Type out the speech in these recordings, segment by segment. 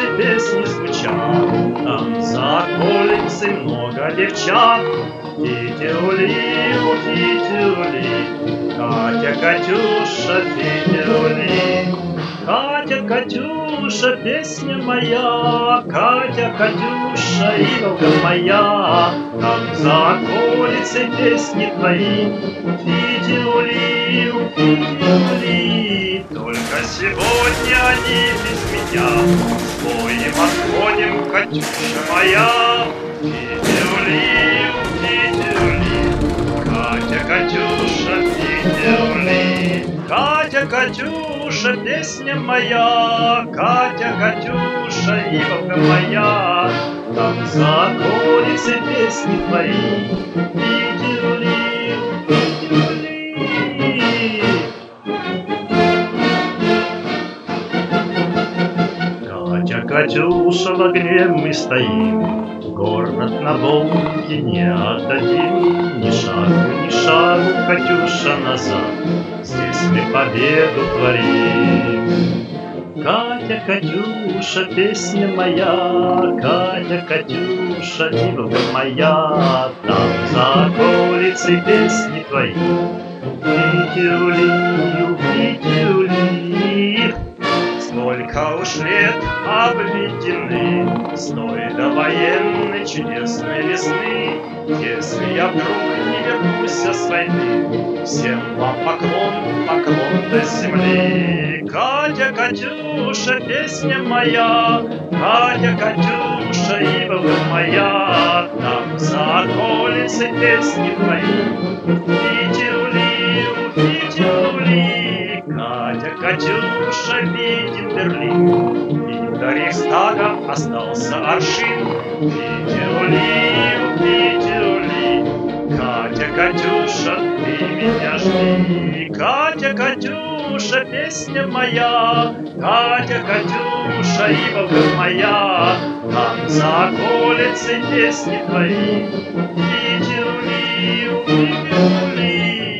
наши песни звучат. Там за околицей много девчат. Фитюли, фитюли, Катя, Катюша, фитюли. Катя, Катюша, песня моя, Катя, Катюша, идолка моя. Там за околицей песни твои, фитюли, фитюли. Только сегодня они без меня, своим отходим, Катюша моя. Фитюли, фитюли, Катя, Катюша, фитюли. Катя, Катюша, песня моя, Катя, Катюша, иволга моя. Там за околицей песни твои, фитюли, фитюли. Катя, Катюша, в огне мы стоим, город на Волге не отдадим. Ни шагу, Катюша, назад, здесь мы победу творим. Катя, Катюша, песня моя, Катя, Катюша, иволга моя. Там за околицей песни твои, фитюли, фитюли. Сколько уж лет обведены с той довоенной чудесной весны. Если я вдруг не вернусь с войны, всем вам поклон, поклон до земли. Катя, Катюша, песня моя, Катя, Катюша, иволга моя. Там за околицей песни твои, фитюли, фитюли. Катя, Катюша, видим Берлин, и до Рейхстага остался аршин. Фитюли, фитюли, Катя, Катюша, ты меня жди. Катя, Катюша, песня моя, Катя, Катюша, иволга моя. Там за околицей песни твои, фитюли, фитюли.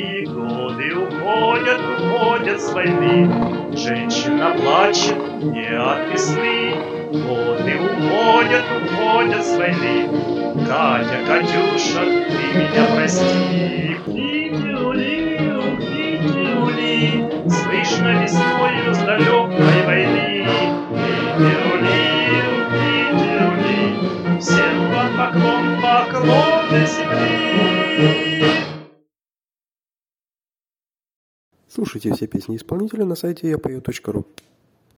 Уходят с войны, женщина плачет не от весны. Годы уходят с войны. Катя, Катюша, ты меня прости. Фитюли, фитюли, слышно весною с далекой войны. Фитюли, фитюли, всем вам поклон, поклон до земли. Слушайте все песни исполнителя на сайте yapою.ru.